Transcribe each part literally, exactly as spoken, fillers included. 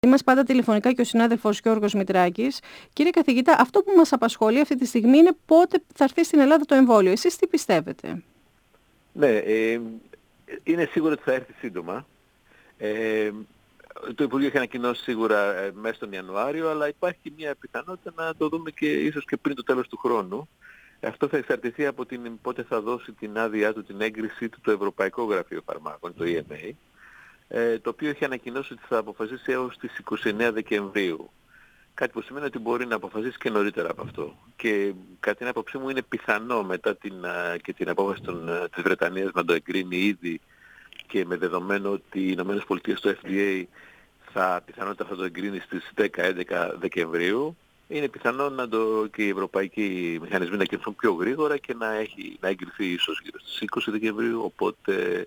Είμαστε πάντα τηλεφωνικά και ο συνάδελφος Γιώργος Μητράκης. Κύριε καθηγητά, αυτό που μας απασχολεί αυτή τη στιγμή είναι πότε θα έρθει στην Ελλάδα το εμβόλιο. Εσείς τι πιστεύετε? Ναι, ε, είναι σίγουρο ότι θα έρθει σύντομα. Ε, το Υπουργείο έχει ανακοινώσει σίγουρα ε, μέσα στον Ιανουάριο, αλλά υπάρχει και μια πιθανότητα να το δούμε και ίσως και πριν το τέλος του χρόνου. Αυτό θα εξαρτηθεί από την πότε θα δώσει την άδειά του, την έγκρισή του το Ευρωπαϊκό Γραφείο Φαρμάκων, το ι εμ έι, ε, το οποίο έχει ανακοινώσει ότι θα αποφασίσει έως τις είκοσι εννέα Δεκεμβρίου. Κάτι που σημαίνει ότι μπορεί να αποφασίσει και νωρίτερα από αυτό. Και κατά την άποψή μου είναι πιθανό μετά την, και την απόφαση των, της Βρετανίας να το εγκρίνει ήδη και με δεδομένο ότι οι Ηνωμένες Πολιτείες στο εφ ντι έι θα πιθανότητα θα το εγκρίνει στις δέκα έντεκα Δεκεμβρίου. Είναι πιθανό να το, και οι ευρωπαϊκοί μηχανισμοί να κινηθούν πιο γρήγορα και να, έχει, να εγκριθεί ίσως γύρω στις είκοσι Δεκεμβρίου, οπότε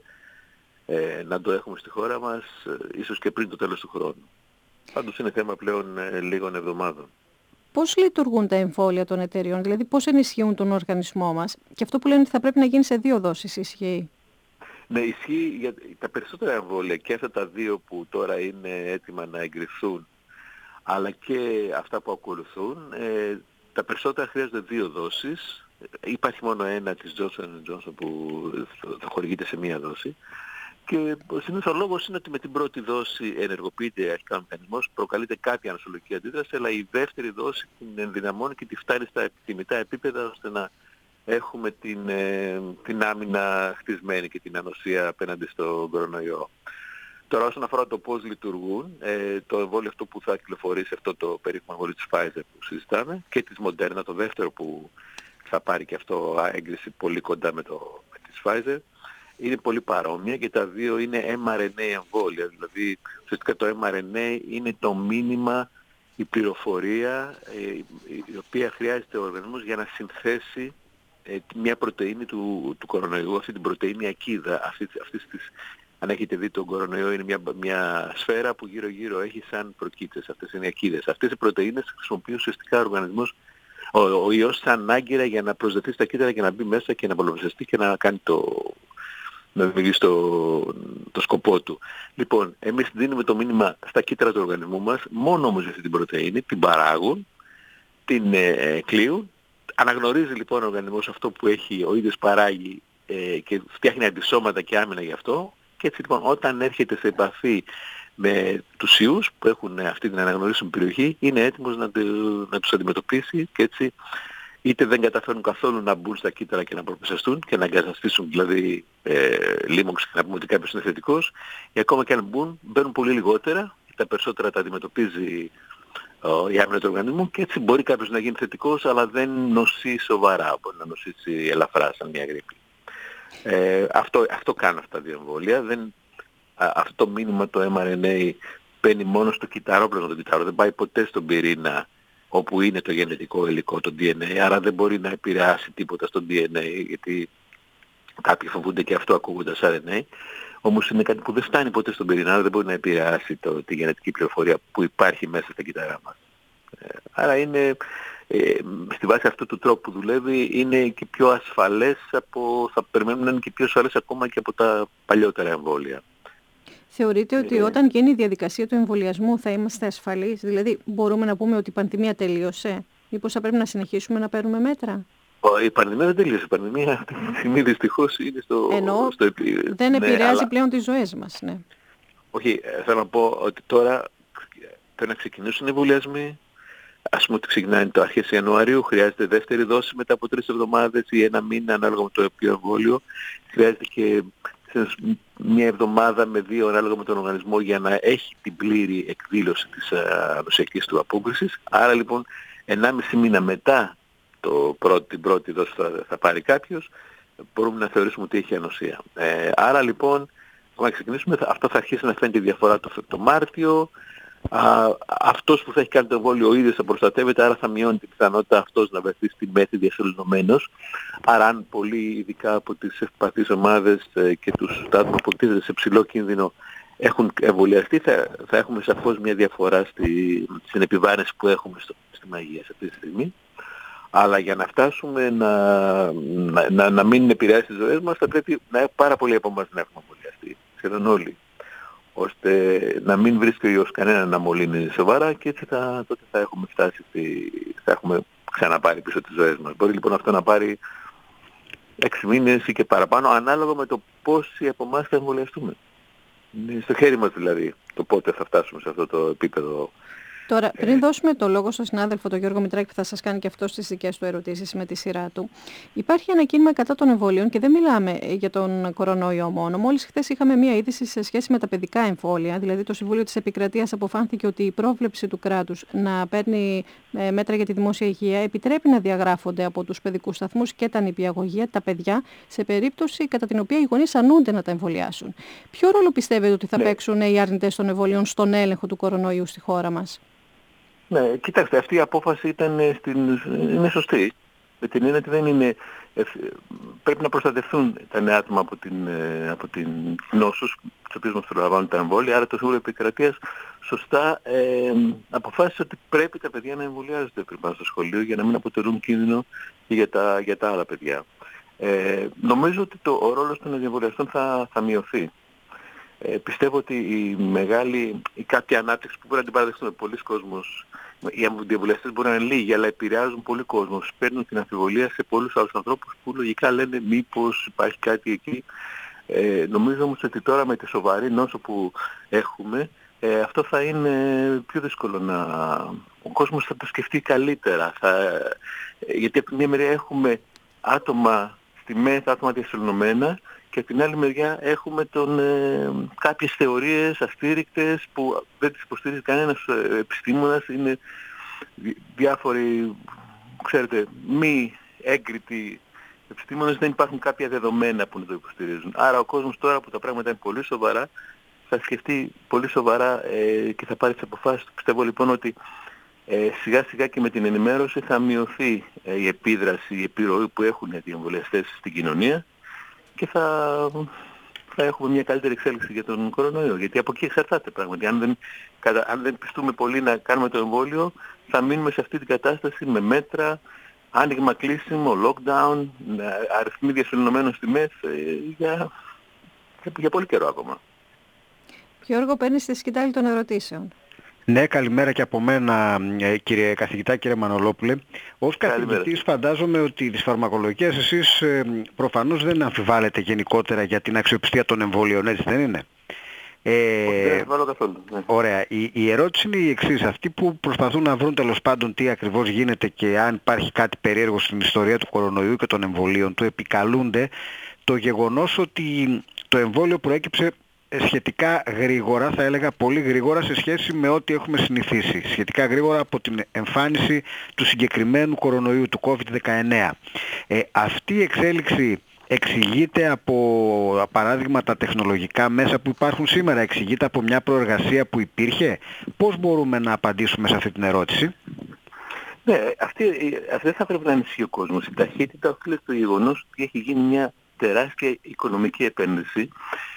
ε, να το έχουμε στη χώρα μας ε, ίσως και πριν το τέλος του χρόνου. Πάντως είναι θέμα πλέον ε, λίγων εβδομάδων. Πώς λειτουργούν τα εμβόλια των εταιριών, δηλαδή πώς ενισχύουν τον οργανισμό μας? Και αυτό που λένε ότι θα πρέπει να γίνει σε δύο δόσεις, ισχύει? Ναι, ισχύει για τα περισσότερα εμβόλια και αυτά τα δύο που τώρα είναι έτοιμα να εγκριθούν, αλλά και αυτά που ακολουθούν, ε, τα περισσότερα χρειάζονται δύο δόσεις. Υπάρχει μόνο ένα της Johnson εντ Johnson που θα χορηγείται σε μία δόση. Και συνήθως ο λόγος είναι ότι με την πρώτη δόση ενεργοποιείται αρχικά ο μηχανισμός, προκαλείται κάποια ανοσολογική αντίδραση, αλλά η δεύτερη δόση την ενδυναμώνει και τη φτάνει στα επιθυμητά επίπεδα ώστε να έχουμε την, ε, την άμυνα χτισμένη και την ανοσία απέναντι στον κορονοϊό. Τώρα όσον αφορά το πώς λειτουργούν, ε, το εμβόλιο αυτό που θα κυκλοφορήσει, αυτό το περίφημο εμβόλιο της Pfizer που συζητάμε και της Moderna, το δεύτερο που θα πάρει και αυτό έγκριση πολύ κοντά με, το, με της Pfizer, είναι πολύ παρόμοια και τα δύο είναι εμ αρ εν έι εμβόλια. Δηλαδή, ουσιαστικά το εμ αρ εν έι είναι το μήνυμα, η πληροφορία ε, η οποία χρειάζεται ο οργανισμός για να συνθέσει ε, μια πρωτεΐνη του, του κορονοϊού, αυτή την πρωτεΐνη ακίδα. Αυτή, αυτής της, αν έχετε δει τον κορονοϊό είναι μια, μια σφαίρα που γύρω-γύρω έχει σαν προκύτες. Αυτές είναι οι ακίδες. Αυτές οι πρωτεΐνες χρησιμοποιεί ουσιαστικά ο οργανισμός, ο, ο ιός σαν άγκυρα για να προσδεθεί στα κύτταρα και να μπει μέσα και να πολλαπλασιαστεί και να κάνει το... να δημιουργήσει το, το σκοπό του. Λοιπόν, εμείς δίνουμε το μήνυμα στα κύτταρα του οργανισμού μας, μόνο όμως για αυτή την πρωτεΐνη, την παράγουν, την ε, κλείουν, αναγνωρίζει λοιπόν ο οργανισμός αυτό που έχει ο ίδιος παράγει ε, και φτιάχνει αντισώματα και άμυνα γι' αυτό, και έτσι λοιπόν όταν έρχεται σε επαφή με τους ιούς που έχουν αυτή την αναγνωρίσιμη περιοχή, είναι έτοιμος να, να τους αντιμετωπίσει και έτσι είτε δεν καταφέρουν καθόλου να μπουν στα κύτταρα και να προπλησιαστούν και να εγκαταστήσουν δηλαδή ε, λίμωξη και να πούμε ότι κάποιος είναι θετικός, ή ακόμα και αν μπουν, μπαίνουν πολύ λιγότερα, τα περισσότερα τα αντιμετωπίζει ο, η άμυνα του οργανισμού και έτσι μπορεί κάποιος να γίνει θετικός αλλά δεν νοσεί σοβαρά, μπορεί να νοσήσει ελαφρά σαν μια γρίπη. Ε, αυτό, αυτό κάνουν αυτά τα δύο εμβόλια. Δεν, α, αυτό το μήνυμα το εμ αρ εν έι μπαίνει μόνο στο κυτταρόπλαιο του κυττάρου, δεν πάει ποτέ στον πυρήνα όπου είναι το γενετικό υλικό, το ντι εν έι, άρα δεν μπορεί να επηρεάσει τίποτα στο ντι εν έι, γιατί κάποιοι φοβούνται και αυτό ακούγοντας αρ εν έι, όμως είναι κάτι που δεν φτάνει ποτέ στον πυρήνα, άρα δεν μπορεί να επηρεάσει το, τη γενετική πληροφορία που υπάρχει μέσα στα κύτταρά μας. Ε, άρα είναι, ε, στη βάση αυτού του τρόπου που δουλεύει, είναι και πιο ασφαλές από, θα περιμένουμε να είναι και πιο ασφαλές ακόμα και από τα παλιότερα εμβόλια. Θεωρείτε ότι όταν γίνει η διαδικασία του εμβολιασμού θα είμαστε ασφαλείς? Δηλαδή μπορούμε να πούμε ότι η πανδημία τελείωσε? Μήπως θα πρέπει να συνεχίσουμε να παίρνουμε μέτρα? Η πανδημία δεν τελείωσε. Η πανδημία αυτή τη στιγμή δυστυχώς είναι στο... Ενώ στο... δεν ναι, επηρεάζει αλλά... πλέον τις ζωές μας. Ναι. Όχι, θέλω να πω ότι τώρα πρέπει να ξεκινήσουν οι εμβολιασμοί. Ας πούμε ότι ξεκινάει το αρχές Ιανουαρίου, χρειάζεται δεύτερη δόση μετά από τρεις εβδομάδες ή ένα μήνα ανάλογα με το οποίο εμβόλιο. Χρειάζεται και μια εβδομάδα με δύο ανάλογα με τον οργανισμό για να έχει την πλήρη εκδήλωση της ανοσιακής του απόκρισης. Άρα λοιπόν ενάμιση μήνα μετά το πρώτη, την πρώτη δόση θα, θα πάρει κάποιος, μπορούμε να θεωρήσουμε ότι έχει ανοσία. Ε, άρα λοιπόν, όταν ξεκινήσουμε, αυτό θα αρχίσει να φαίνεται η διαφορά το, το Μάρτιο. Α, αυτός που θα έχει κάνει το εμβόλιο ο ίδιος θα προστατεύεται, άρα θα μειώνει την πιθανότητα αυτός να βρεθεί στη μέση διασωληνωμένος. Άρα αν πολλοί ειδικά από τις ευπαθείς ομάδες ε, και τους άτομα που εκτίθεται σε ψηλό κίνδυνο έχουν εμβολιαστεί, θα, θα έχουμε σαφώς μια διαφορά στη, στην επιβάρυνση που έχουμε στο, στη μαγεία σε αυτή τη στιγμή. Αλλά για να φτάσουμε να, να, να, να μην επηρεάσει τις ζωές μας, θα πρέπει να πάρα πολλοί από εμάς να έχουμε εμβολιαστεί, σχεδόν όλοι. ώστε να μην βρίσκει ο ιός κανένα να μολύνει σοβαρά και έτσι θα, τότε θα έχουμε φτάσει, στη, θα έχουμε ξαναπάρει πίσω τις ζωές μας. Μπορεί λοιπόν αυτό να πάρει έξι μήνες ή και παραπάνω, ανάλογα με το πόσοι από εμάς θα εμβολιαστούμε. Είναι στο χέρι μας δηλαδή το πότε θα φτάσουμε σε αυτό το επίπεδο. Τώρα, πριν δώσουμε το λόγο στον συνάδελφο τον Γιώργο Μητράκη που θα σας κάνει και αυτό στις δικές του ερωτήσεις με τη σειρά του, υπάρχει ένα κίνημα κατά των εμβολίων και δεν μιλάμε για τον κορονοϊό μόνο. Μόλις χθες είχαμε μία είδηση σε σχέση με τα παιδικά εμβόλια, δηλαδή το Συμβούλιο της Επικρατείας αποφάνθηκε ότι η πρόβλεψη του κράτους να παίρνει μέτρα για τη δημόσια υγεία επιτρέπει να διαγράφονται από τους παιδικούς σταθμούς και τα νηπιαγωγεία τα παιδιά σε περίπτωση κατά την οποία οι γονείς αρνούνται να τα εμβολιάσουν. Ποιο ρόλο πιστεύετε ότι θα ναι. παίξουν οι αρνητές των εμβολίων στον έλεγχο του κορονοϊού στη χώρα μας? Ναι, κοιτάξτε, αυτή η απόφαση ήταν στην, είναι σωστή. Με την έννοια ότι δεν είναι, πρέπει να προστατευτούν τα νέα άτομα από την, από την νόσους, τους οποίους μας προλαμβάνουν τα εμβόλια. Άρα το Συμβούλιο Επικρατείας σωστά ε, αποφάσισε ότι πρέπει τα παιδιά να εμβολιάζονται πριν πάνε στο σχολείο για να μην αποτελούν κίνδυνο και για τα, για τα άλλα παιδιά. Ε, νομίζω ότι το, ο ρόλος των εμβολιαστών θα, θα μειωθεί. Ε, πιστεύω ότι η μεγάλη, η κάποια ανάπτυξη που μπορεί να την παραδεχτούμε πολλοί κόσμος, οι αντιεμβολιαστές μπορεί να είναι λίγοι, αλλά επηρεάζουν πολύ κόσμο. Παίρνουν την αμφιβολία σε πολλούς άλλους ανθρώπους που λογικά λένε μήπως υπάρχει κάτι εκεί. Ε, νομίζω όμως ότι τώρα με τη σοβαρή νόσο που έχουμε, ε, αυτό θα είναι πιο δύσκολο να... Ο κόσμος θα το σκεφτεί καλύτερα. Θα... Γιατί από τη μία μεριά έχουμε άτομα στη ΜΕΘ, άτομα διασωληνωμένα, και από την άλλη μεριά έχουμε τον, ε, κάποιες θεωρίες αστήρικτες που δεν τις υποστηρίζει κανένας ε, επιστήμονας. Είναι δι, διάφοροι, ξέρετε, μη έγκριτοι επιστήμονες, δεν υπάρχουν κάποια δεδομένα που να το υποστηρίζουν. Άρα ο κόσμος τώρα που τα πράγματα είναι πολύ σοβαρά θα σκεφτεί πολύ σοβαρά ε, και θα πάρει τις αποφάσεις του. Πιστεύω λοιπόν ότι ε, σιγά σιγά και με την ενημέρωση θα μειωθεί ε, η επίδραση, η επιρροή που έχουν οι εμβολιαστές στην κοινωνία και θα, θα έχουμε μια καλύτερη εξέλιξη για τον κορονοϊό. Γιατί από εκεί εξαρτάται πράγματι. Αν δεν, κατα, αν δεν πιστούμε πολύ να κάνουμε το εμβόλιο, θα μείνουμε σε αυτή την κατάσταση με μέτρα, άνοιγμα κλείσιμο, lockdown, αριθμοί διασωληνωμένων στη ΜΕΘ για, για, για πολύ καιρό ακόμα. Γιώργο, παίρνεις τη σκητάλη των ερωτήσεων. Ναι, καλημέρα και από μένα κύριε καθηγητά, κύριε Μανολόπουλε. Ως καθηγητής φαντάζομαι ότι τις φαρμακολογικές εσείς προφανώς δεν αμφιβάλλετε γενικότερα για την αξιοπιστία των εμβολίων, έτσι δεν είναι? Ε, δεν αμφιβάλλω καθόλου. Ναι. Ωραία. Η, η ερώτηση είναι η εξής. Αυτοί που προσπαθούν να βρουν τέλος πάντων τι ακριβώς γίνεται και αν υπάρχει κάτι περίεργο στην ιστορία του κορονοϊού και των εμβολίων του, επικαλούνται το γεγονός ότι το εμβόλιο προέκυψε σχετικά γρήγορα, θα έλεγα πολύ γρήγορα σε σχέση με ό,τι έχουμε συνηθίσει. Σχετικά γρήγορα από την εμφάνιση του συγκεκριμένου κορονοϊού, του κόβιντ δεκαεννέα. Ε, αυτή η εξέλιξη εξηγείται από παράδειγματα τεχνολογικά μέσα που υπάρχουν σήμερα, εξηγείται από μια προεργασία που υπήρχε? Πώς μπορούμε να απαντήσουμε σε αυτή την ερώτηση? Ναι, αυτή, αυτή δεν θα πρέπει να ανησυχεί ο κόσμος. Η ταχύτητα οφείλεται στο γεγονός ότι έχει γίνει μια τεράστια οικονομική επένδυση.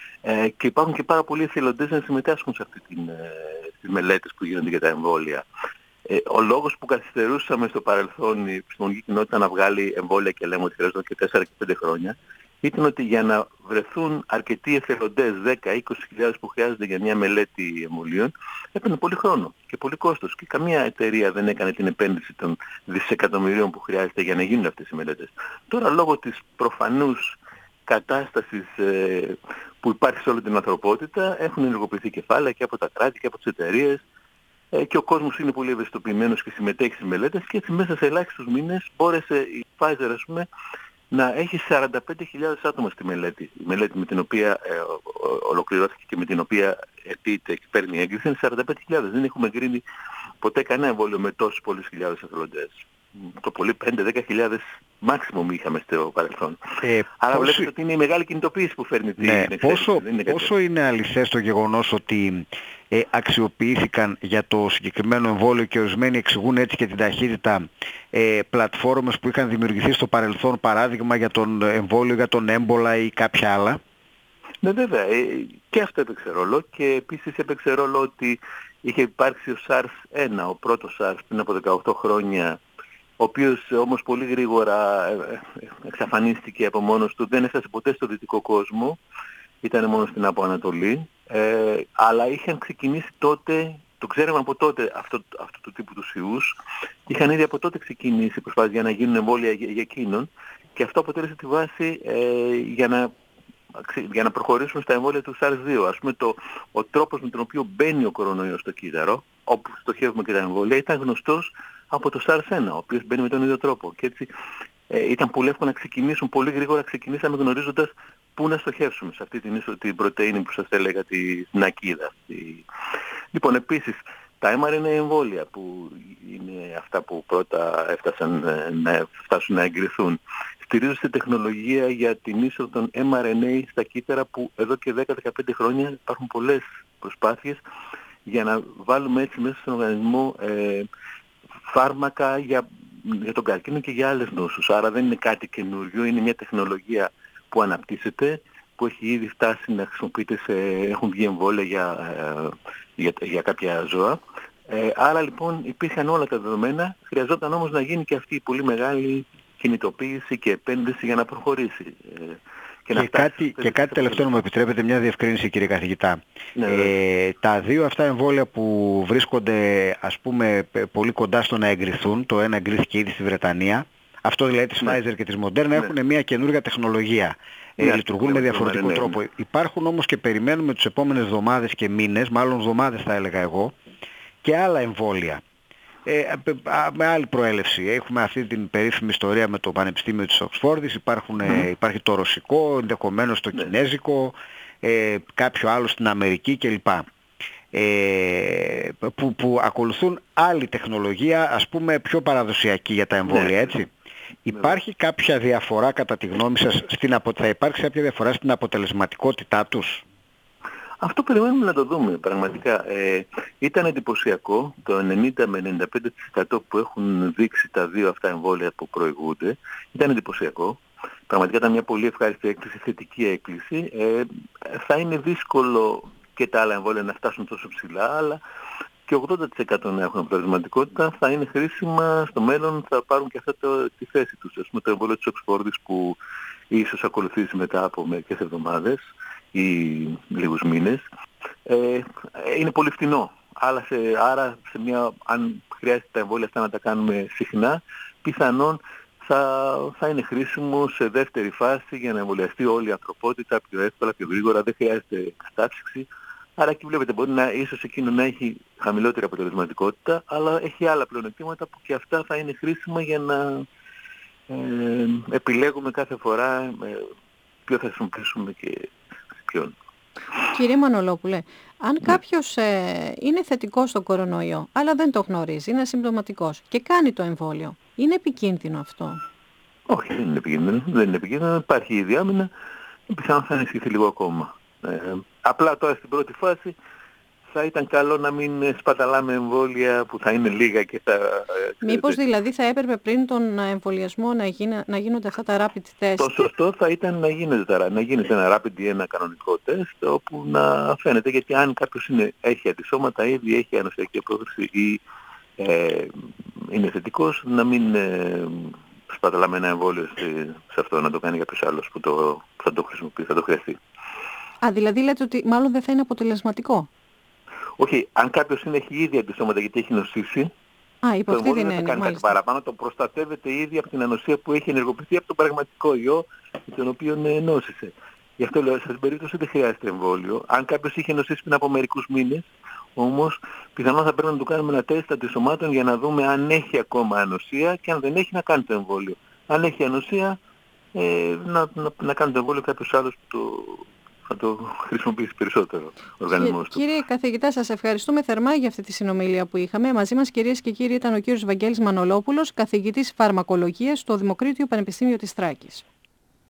Ε, και υπάρχουν και πάρα πολλοί εθελοντές να συμμετάσχουν σε αυτή την, ε, τις μελέτες που γίνονται για τα εμβόλια. Ε, ο λόγος που καθυστερούσαμε στο παρελθόν η επιστημονική κοινότητα να βγάλει εμβόλια και λέμε ότι χρειαζόταν και τέσσερα και πέντε χρόνια ήταν ότι για να βρεθούν αρκετοί εθελοντές, δέκα με είκοσι χιλιάδες που χρειάζονται για μια μελέτη εμβολίων, έπαιρνε πολύ χρόνο και πολύ κόστος. Και καμία εταιρεία δεν έκανε την επένδυση των δισεκατομμυρίων που χρειάζεται για να γίνουν αυτές οι μελέτες. Τώρα λόγω της προφανούς κατάστασης ε, που υπάρχει σε όλη την ανθρωπότητα έχουν ενεργοποιηθεί κεφάλαια και από τα κράτη και από τις εταιρείες ε, και ο κόσμος είναι πολύ ευαισθητοποιημένος και συμμετέχει στις μελέτες και έτσι μέσα σε ελάχιστους μήνες μπόρεσε η Pfizer, ας πούμε, να έχει σαράντα πέντε χιλιάδες άτομα στη μελέτη. Η μελέτη με την οποία ε, ολοκληρώθηκε και με την οποία αιτείται και παίρνει έγκριση είναι σαράντα πέντε χιλιάδες. Δεν έχουμε εγκρίνει ποτέ κανένα εμβόλιο με τόσους πολλούς χιλιάδες εθελοντές. Το πολύ πέντε με δέκα χιλιάδες maximum είχαμε στο παρελθόν. Ε, Άρα πόσο... βλέπετε ότι είναι η μεγάλη κινητοποίηση που φέρνει την ναι, εξέλιξη. Πόσο, είναι, πόσο είναι αληθές το γεγονός ότι ε, αξιοποιήθηκαν για το συγκεκριμένο εμβόλιο και ορισμένοι εξηγούν έτσι και την ταχύτητα ε, πλατφόρμες που είχαν δημιουργηθεί στο παρελθόν, παράδειγμα για τον εμβόλιο, για τον έμπολα ή κάποια άλλα? Ναι, βέβαια. Ε, και αυτό έπαιξε ρόλο και επίσης έπαιξε ρόλο ότι είχε υπάρξει ο SARS ένα, ο πρώτος SARS πριν από δεκαοκτώ χρόνια, ο οποίος όμως πολύ γρήγορα εξαφανίστηκε από μόνος του, δεν έφτασε ποτέ στο δυτικό κόσμο. ήταν μόνο στην Αποανατολή, ε, αλλά είχαν ξεκινήσει τότε, το ξέραμε από τότε αυτό, αυτό το τύπου τους ιούς, είχαν ήδη από τότε ξεκινήσει προσπάθειες για να γίνουν εμβόλια για, για εκείνον, και αυτό αποτέλεσε τη βάση ε, για να για να προχωρήσουμε στα εμβόλια του SARS δύο. Ας πούμε, το, ο τρόπος με τον οποίο μπαίνει ο κορονοϊός στο κύτταρο, όπου στοχεύουμε και τα εμβόλια, ήταν γνωστός από το SARS ένα, ο οποίος μπαίνει με τον ίδιο τρόπο. Και έτσι ε, ήταν πολύ εύκολο να ξεκινήσουν, πολύ γρήγορα ξεκινήσαμε γνωρίζοντας πού να στοχεύσουμε σε αυτή την, την πρωτεΐνη που σας έλεγα, την ακίδα. Τη... Λοιπόν, επίσης, τα εμ αρ εν έι εμβόλια, που είναι αυτά που πρώτα έφτασαν να φτάσουν να εγκριθούν, στηρίζονται στη τεχνολογία για την είσοδο των εμ αρ εν έι στα κύτταρα, που εδώ και δέκα με δεκαπέντε χρόνια υπάρχουν πολλές προσπάθειες για να βάλουμε έτσι μέσα στον οργανισμό ε, φάρμακα για, για τον καρκίνο και για άλλες νόσους. Άρα δεν είναι κάτι καινούριο, είναι μια τεχνολογία που αναπτύσσεται, που έχει ήδη φτάσει να χρησιμοποιείται σε, έχουν βγει εμβόλια για, για, για κάποια ζώα. Ε, άρα λοιπόν υπήρχαν όλα τα δεδομένα, χρειαζόταν όμως να γίνει και αυτή η πολύ μεγάλη κινητοποίηση και επένδυση για να προχωρήσει. Ε, και, και, να κάτι, και κάτι τελευταίο, μου επιτρέπετε μια διευκρίνηση, κύριε καθηγητά. Ναι, ε, τα δύο αυτά εμβόλια που βρίσκονται, ας πούμε, πολύ κοντά στο να εγκριθούν, το ένα εγκρίθηκε ήδη στη Βρετανία, αυτό δηλαδή της ναι. Pfizer και της Moderna, ναι. έχουν μια καινούργια τεχνολογία. Ε, ναι, λειτουργούν με διαφορετικό ναι, τρόπο. Ναι. Υπάρχουν όμως, και περιμένουμε τις επόμενες εβδομάδες και μήνες, μάλλον εβδομάδες θα έλεγα εγώ, και άλλα εμβόλια. Ε, με άλλη προέλευση. Έχουμε αυτή την περίφημη ιστορία με το Πανεπιστήμιο της Οξφόρδης, υπάρχουν, mm. ε, υπάρχει το ρωσικό, ενδεχομένως το mm. κινέζικο, ε, κάποιο άλλο στην Αμερική κλπ. Ε, που, που ακολουθούν άλλη τεχνολογία, ας πούμε πιο παραδοσιακή για τα εμβόλια, έτσι. Υπάρχει κάποια διαφορά κατά τη γνώμη σας, στην απο... θα υπάρξει κάποια διαφορά στην αποτελεσματικότητά τους? Αυτό περιμένουμε να το δούμε πραγματικά. Ε, ήταν εντυπωσιακό το ενενήντα με ενενήντα πέντε τοις εκατό που έχουν δείξει τα δύο αυτά εμβόλια που προηγούνται. Ήταν εντυπωσιακό. Πραγματικά ήταν μια πολύ ευχάριστη έκκληση, θετική έκκληση. Ε, θα είναι δύσκολο και τα άλλα εμβόλια να φτάσουν τόσο ψηλά, αλλά και ογδόντα τοις εκατό να έχουν αποτελεσματικότητα. Θα είναι χρήσιμα στο μέλλον, θα πάρουν και αυτά το, τη θέση τους. Ας πούμε το εμβόλιο της Οξφόρδης που ίσως ακολουθήσει μετά από μερικές εβδομάδες ή λίγους μήνες, ε, είναι πολύ φτηνό. Άρα, σε, άρα σε μια, αν χρειάζεται τα εμβόλια αυτά να τα κάνουμε συχνά, πιθανόν θα, θα είναι χρήσιμο σε δεύτερη φάση για να εμβολιαστεί όλη η ανθρωπότητα πιο εύκολα, πιο γρήγορα, δεν χρειάζεται κατάψυξη. Άρα εκεί βλέπετε μπορεί να, ίσως εκείνο να έχει χαμηλότερη αποτελεσματικότητα, αλλά έχει άλλα πλεονεκτήματα που και αυτά θα είναι χρήσιμα για να ε, επιλέγουμε κάθε φορά ε, ποιο θα χρησιμοποιήσουμε και ποιον. Κύριε Μανολόπουλε, αν ναι. κάποιος ε, είναι θετικός στο κορονοϊό, αλλά δεν το γνωρίζει, είναι ασυμπτωματικός και κάνει το εμβόλιο, είναι επικίνδυνο αυτό? Όχι, δεν είναι επικίνδυνο. Δεν είναι επικίνδυνο. Υπάρχει η διάμεινα, πιθανόν θα ενισχυθεί λίγο ακόμα. Ε, απλά τώρα στην πρώτη φάση θα ήταν καλό να μην σπαταλάμε εμβόλια που θα είναι λίγα και θα... Μήπως δηλαδή θα έπρεπε πριν τον εμβολιασμό να, γίνε, να γίνονται αυτά τα rapid test? Το σωστό θα ήταν να γίνεται, να γίνεται ένα rapid ή ένα κανονικό τεστ όπου να φαίνεται, γιατί αν κάποιος είναι, έχει αντισώματα ήδη, έχει ανοσιακή απόδοση ή ε, είναι θετικός, να μην ε, σπαταλάμε ένα εμβόλιο σε, σε αυτό, να το κάνει κάποιος άλλος που το, θα το χρησιμοποιεί, θα το χρειαστεί. Α, δηλαδή λέτε ότι μάλλον δεν θα είναι αποτελεσματικό? Όχι, αν κάποιος είναι, έχει ήδη αντισώματα γιατί έχει νοσήσει, Α, υπό το αυτή την δεν θα κάνει κάτι παραπάνω, το προστατεύεται ήδη από την ανοσία που έχει ενεργοποιηθεί από τον πραγματικό ιό τον οποίο νόσησε. Γι' αυτό λέω, σε περίπτωση δεν χρειάζεται εμβόλιο. Αν κάποιος είχε νοσήσει πριν από μερικούς μήνες, όμως πιθανόν θα πρέπει να του κάνουμε ένα τεστ αντισωμάτων για να δούμε αν έχει ακόμα ανοσία και αν δεν έχει να κάνει το εμβόλιο. Αν έχει ανοσία, ε, να, να, να κάνει το εμβόλιο κάποιος άλλος που το... θα το χρησιμοποιήσει περισσότερο ο οργανισμός του. Κύριε καθηγητά, σας ευχαριστούμε θερμά για αυτή τη συνομιλία που είχαμε. Μαζί μας, κυρίες και κύριοι, ήταν ο κύριος Βαγγέλης Μανολόπουλος, καθηγητής φαρμακολογίας στο Δημοκρίτιο Πανεπιστήμιο της Θράκης.